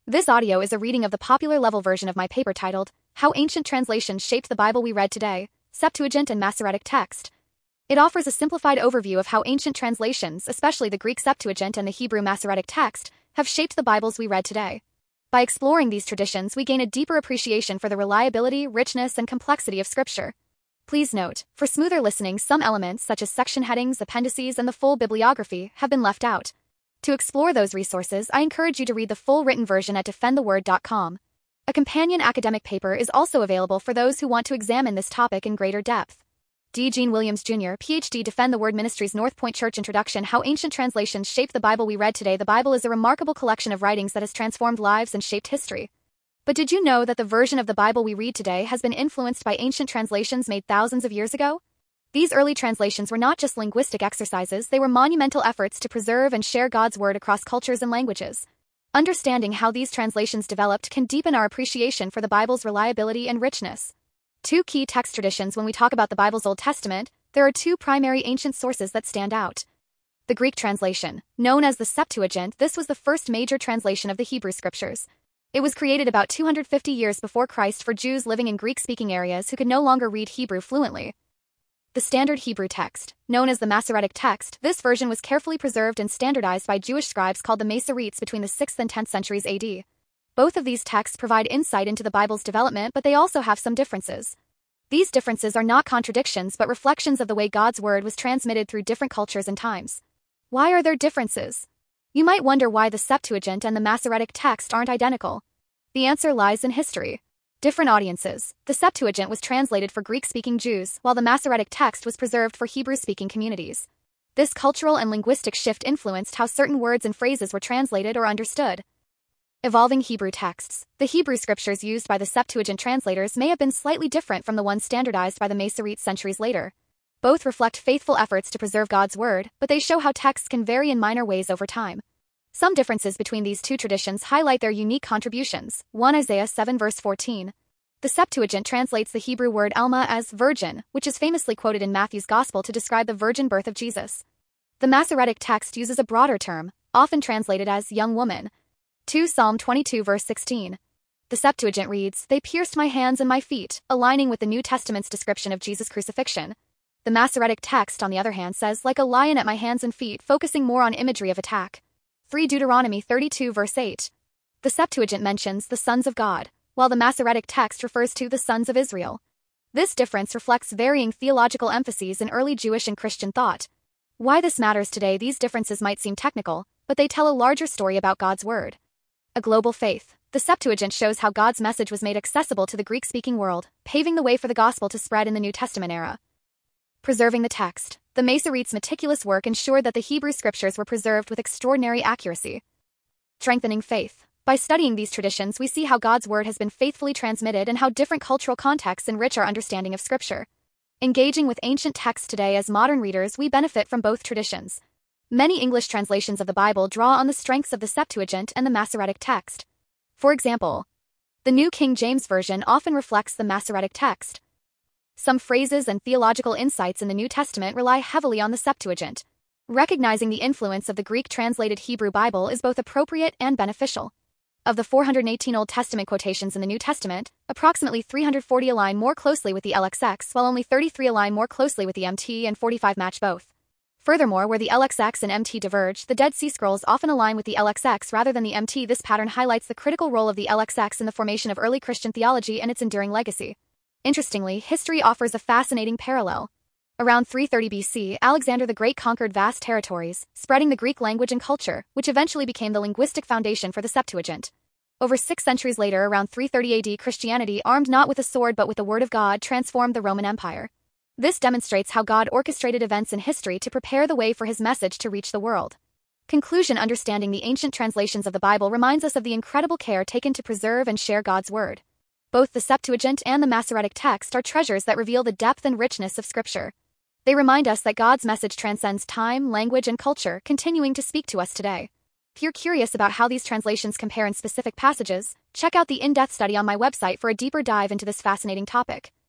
This audio is a reading of the popular level version of my paper titled, How Ancient Translations Shaped the Bible We Read Today, Septuagint and Masoretic Text. It offers a simplified overview of how ancient translations, especially the Greek Septuagint and the Hebrew Masoretic Text, have shaped the Bibles we read today. By exploring these traditions, we gain a deeper appreciation for the reliability, richness, and complexity of Scripture. Please note, for smoother listening, some elements such as section headings, appendices, and the full bibliography have been left out. To explore those resources, I encourage you to read the full written version at defendtheword.com. A companion academic paper is also available for those who want to examine this topic in greater depth. D. Gene Williams, Jr., Ph.D. Defend the Word Ministries, North Point Church. Introduction. How Ancient Translations Shaped the Bible We Read Today. The Bible is a remarkable collection of writings that has transformed lives and shaped history. But did you know that the version of the Bible we read today has been influenced by ancient translations made thousands of years ago? These early translations were not just linguistic exercises, they were monumental efforts to preserve and share God's Word across cultures and languages. Understanding how these translations developed can deepen our appreciation for the Bible's reliability and richness. Two key text traditions. When we talk about the Bible's Old Testament, there are two primary ancient sources that stand out. The Greek translation, known as the Septuagint, this was the first major translation of the Hebrew Scriptures. It was created about 250 years before Christ for Jews living in Greek-speaking areas who could no longer read Hebrew fluently. The Standard Hebrew Text, known as the Masoretic Text, this version was carefully preserved and standardized by Jewish scribes called the Masoretes between the 6th and 10th centuries AD. Both of these texts provide insight into the Bible's development, but they also have some differences. These differences are not contradictions but reflections of the way God's Word was transmitted through different cultures and times. Why are there differences? You might wonder why the Septuagint and the Masoretic Text aren't identical. The answer lies in history. Different audiences. The Septuagint was translated for Greek-speaking Jews, while the Masoretic Text was preserved for Hebrew-speaking communities. This cultural and linguistic shift influenced how certain words and phrases were translated or understood. Evolving Hebrew texts. The Hebrew scriptures used by the Septuagint translators may have been slightly different from the ones standardized by the Masoretes centuries later. Both reflect faithful efforts to preserve God's Word, but they show how texts can vary in minor ways over time. Some differences between these two traditions highlight their unique contributions. 1 Isaiah 7 verse 14. The Septuagint translates the Hebrew word Alma as virgin, which is famously quoted in Matthew's Gospel to describe the virgin birth of Jesus. The Masoretic text uses a broader term, often translated as young woman. 2 Psalm 22 verse 16. The Septuagint reads, They pierced my hands and my feet, aligning with the New Testament's description of Jesus' crucifixion. The Masoretic text, on the other hand, says, Like a lion at my hands and feet, focusing more on imagery of attack. 3 Deuteronomy 32 verse 8. The Septuagint mentions the sons of God, while the Masoretic text refers to the sons of Israel. This difference reflects varying theological emphases in early Jewish and Christian thought. Why this matters today. These differences might seem technical, but they tell a larger story about God's Word. A global faith. The Septuagint shows how God's message was made accessible to the Greek-speaking world, paving the way for the gospel to spread in the New Testament era. Preserving the text. The Masoretes' meticulous work ensured that the Hebrew scriptures were preserved with extraordinary accuracy. Strengthening faith. By studying these traditions, we see how God's Word has been faithfully transmitted and how different cultural contexts enrich our understanding of Scripture. Engaging with ancient texts today as modern readers, we benefit from both traditions. Many English translations of the Bible draw on the strengths of the Septuagint and the Masoretic text. For example, the New King James Version often reflects the Masoretic text. Some phrases and theological insights in the New Testament rely heavily on the Septuagint. Recognizing the influence of the Greek-translated Hebrew Bible is both appropriate and beneficial. Of the 418 Old Testament quotations in the New Testament, approximately 340 align more closely with the LXX, while only 33 align more closely with the MT and 45 match both. Furthermore, where the LXX and MT diverge, the Dead Sea Scrolls often align with the LXX rather than the MT. This pattern highlights the critical role of the LXX in the formation of early Christian theology and its enduring legacy. Interestingly, history offers a fascinating parallel. Around 330 BC, Alexander the Great conquered vast territories, spreading the Greek language and culture, which eventually became the linguistic foundation for the Septuagint. Over 6 centuries later, around 330 AD, Christianity, armed not with a sword but with the Word of God, transformed the Roman Empire. This demonstrates how God orchestrated events in history to prepare the way for his message to reach the world. Conclusion. Understanding the ancient translations of the Bible reminds us of the incredible care taken to preserve and share God's Word. Both the Septuagint and the Masoretic text are treasures that reveal the depth and richness of Scripture. They remind us that God's message transcends time, language, and culture, continuing to speak to us today. If you're curious about how these translations compare in specific passages, check out the in-depth study on my website for a deeper dive into this fascinating topic.